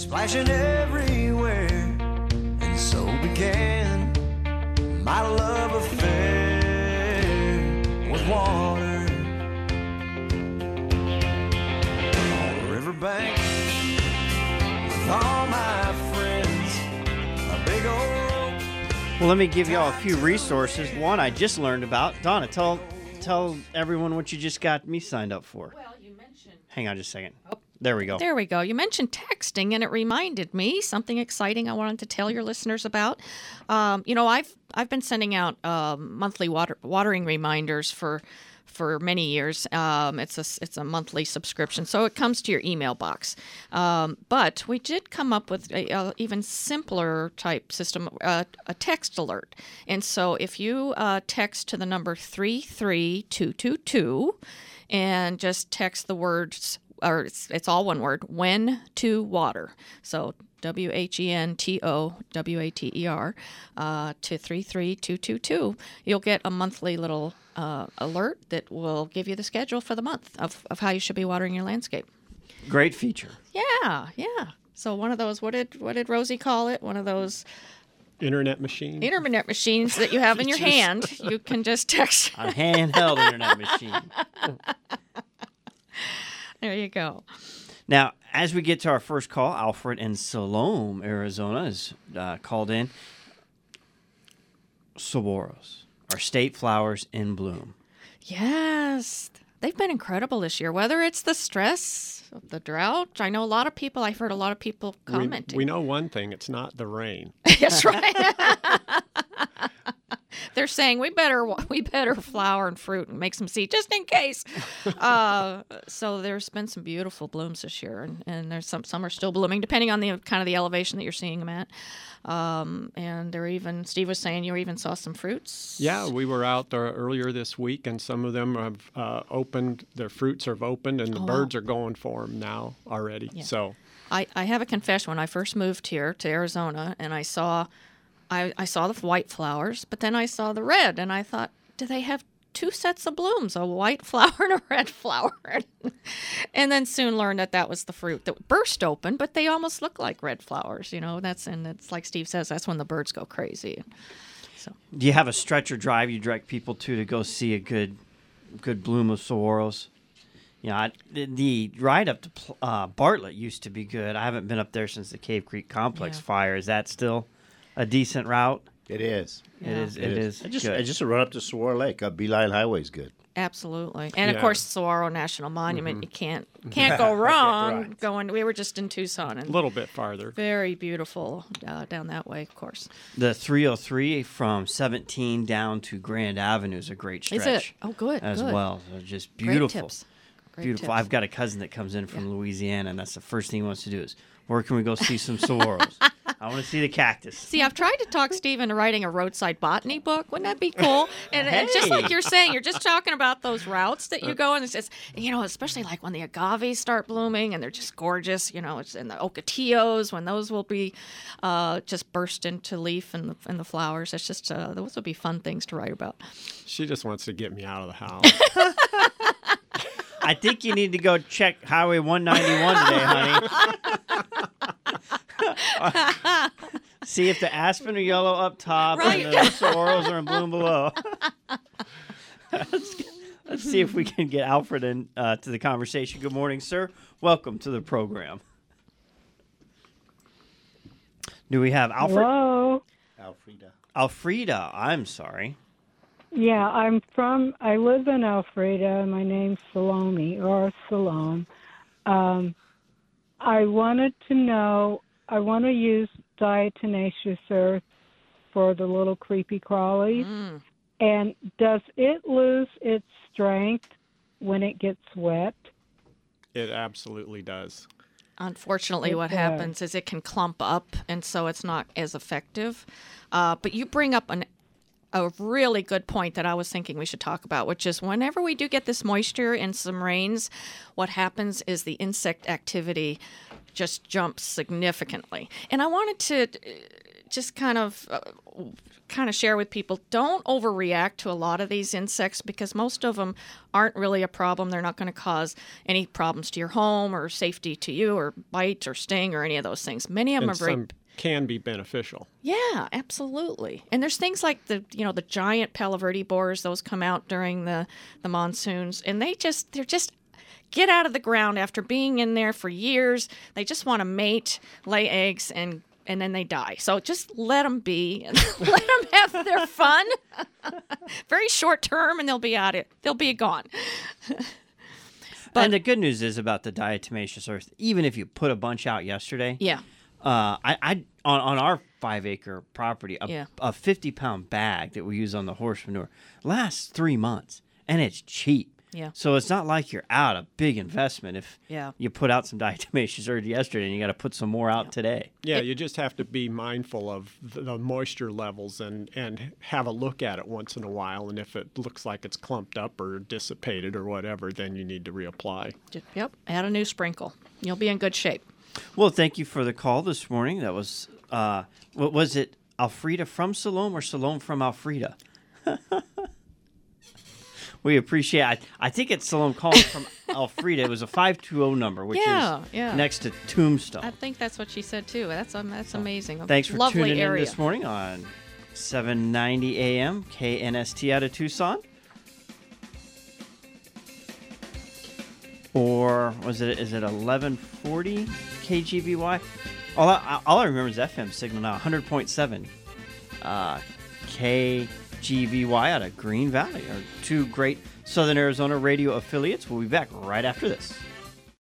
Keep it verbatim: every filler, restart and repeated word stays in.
splashing everywhere. And so began my love affair with water. On the riverbank with all my friends, a big old... Well, let me give you all a few resources. One I just learned about. Donna, tell tell everyone what you just got me signed up for. Well, you mentioned... Hang on just a second. Oh. There we go. There we go. You mentioned texting, and it reminded me something exciting I wanted to tell your listeners about. Um, you know, I've I've been sending out um, monthly water, watering reminders for for many years. Um, it's a it's a monthly subscription, so it comes to your email box. Um, but we did come up with a, a even simpler type system, uh, a text alert. And so if you uh, text to the number three three two two two and just text the words, or it's, it's all one word, when to water. So W H E N T O W A T E R uh, to three three two two two. You'll get a monthly little uh, alert that will give you the schedule for the month of, of how you should be watering your landscape. Great feature. Yeah, yeah. So one of those, what did what did Rosie call it? One of those internet machine. internet machines that you have in your hand. You can just text. A handheld internet machine. There you go. Now, as we get to our first call, Alfred in Salome, Arizona, is uh, called in. Saguaros, our state flowers in bloom. Yes, they've been incredible this year. Whether it's the stress of the drought, I know a lot of people, I've heard a lot of people commenting. We, we know one thing, it's not the rain. That's right. They're saying we better we better flower and fruit and make some seed just in case. Uh, so there's been some beautiful blooms this year, and, and there's some some are still blooming depending on the kind of the elevation that you're seeing them at. Um, and there even Steve was saying you even saw some fruits. Yeah, we were out there earlier this week, and some of them have uh, opened. Their fruits have opened, and the Oh, birds wow. are going for them now already. Yeah. So I, I have a confession. When I first moved here to Arizona, and I saw. I, I saw the white flowers, but then I saw the red, and I thought, do they have two sets of blooms, a white flower and a red flower? And then soon learned that that was the fruit that burst open, but they almost look like red flowers, you know. That's and it's like Steve says, that's when the birds go crazy. So, Do you have a stretch or drive you direct people to to go see a good, good bloom of saguaros? You know, I, the, the ride up to uh, Bartlett used to be good. I haven't been up there since the Cave Creek Complex Yeah. fire. Is that still a decent route? It is. It Yeah. is. It is. I just good. I just run up to Saguaro Lake. Uh, Beeline Highway is good. absolutely, and of Yeah. course, Saguaro National Monument. You can't can't go wrong Right. going. We were just in Tucson, a and little bit farther. very beautiful uh, down that way, of course. The three oh three from seventeen down to Grand Avenue is a great stretch. Is it? Oh, good. As good. well. So just Great beautiful. tips. Great Beautiful. tips. I've got a cousin that comes in from Louisiana, and that's the first thing he wants to do is, where can we go see some saguaros? I want to see the cactus. See, I've tried to talk Steve into writing a roadside botany book. Wouldn't that be cool? And, and just like you're saying, you're just talking about those routes that you go, and it's just, you know, especially like when the agaves start blooming and they're just gorgeous, you know, it's, and the ocotillos, when those will be uh, just burst into leaf and the, and the flowers. It's just, uh, those would be fun things to write about. She She just wants to get me out of the house. I think you need to go check Highway one ninety-one today, honey. See if the aspen are yellow up top Right. and the saguaros are in bloom below. let's, let's see if we can get Alfred in uh, to the conversation. Good morning, sir. Welcome to the program. Do we have Alfred? Hello. Alfreda. Alfreda, I'm sorry. Yeah, I'm from, I live in Alfreda. My name's Salome, or Salome. Um, I wanted to know, I want to use diatomaceous earth for the little creepy crawlies. Mm. And does it lose its strength when it gets wet? It absolutely does. Unfortunately, It what does. happens is it can clump up, and so it's not as effective. Uh, but you bring up an a really good point that I was thinking we should talk about, which is whenever we do get this moisture and some rains, what happens is the insect activity just jumps significantly. And I wanted to just kind of uh, kind of share with people, don't overreact to a lot of these insects because most of them aren't really a problem. They're not going to cause any problems to your home or safety to you or bite or sting or any of those things. Many of them And are very some can be beneficial. Yeah, absolutely. And there's things like the you know the giant Palo Verde borers. Those come out during the the monsoons, and they just they're just get out of the ground after being in there for years. They just want to mate, lay eggs, and and then they die. So just let them be and let them have their fun. Very short term, and they'll be out it. They'll be gone. But- and the good news is about the diatomaceous earth. Even if you put a bunch out yesterday, Yeah. Uh, I, I on, on our five acre property, a, Yeah. a fifty pound bag that we use on the horse manure lasts three months, and it's cheap. Yeah. So it's not like you're out a big investment if Yeah. you put out some diatomaceous earth yesterday and you got to put some more out today. Yeah, you just have to be mindful of the, the moisture levels and, and have a look at it once in a while. And if it looks like it's clumped up or dissipated or whatever, then you need to reapply. Yep. Add a new sprinkle. You'll be in good shape. Well, thank you for the call this morning. That was, uh, what was it, Alfreda from Salome or Salome from Alfreda? We appreciate it. I, I think it's Salome calling from Alfreda. It was a five two zero number, which Yeah, is yeah. next to Tombstone. I think that's what she said too. That's um, that's amazing. A Thanks for lovely tuning area. in this morning on seven ninety A M K N S T out of Tucson. Or was it is it eleven forty K G B Y? All I, all I remember is F M signal now, one hundred point seven uh, K G B Y out of Green Valley. Our two great Southern Arizona radio affiliates. We'll be back right after this.